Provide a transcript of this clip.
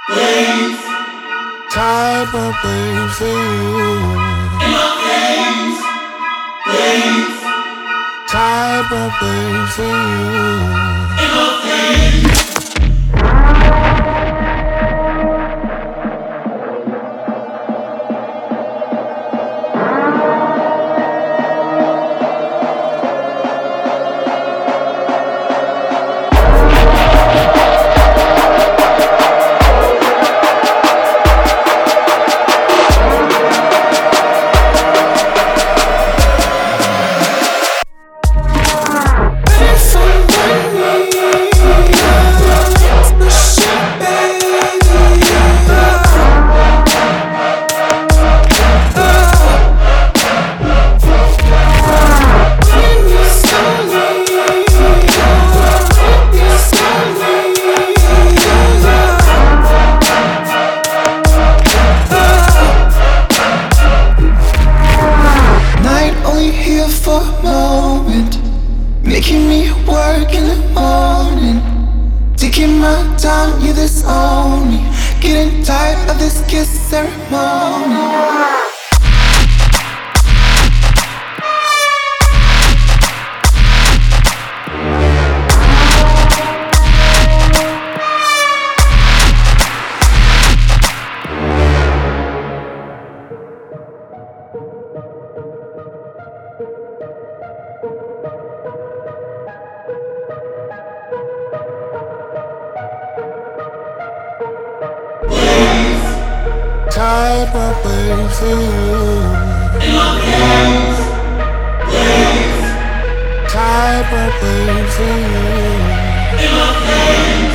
Waves, Tired but waiting for you. in my veins. Waves, Tired but waiting for you. in my veins. For a moment, making me work in the morning, taking my time, you this on me, getting tired of this kiss ceremony. Tired but waiting for you. In my veins. Waves, Tired but waiting for you. in my veins.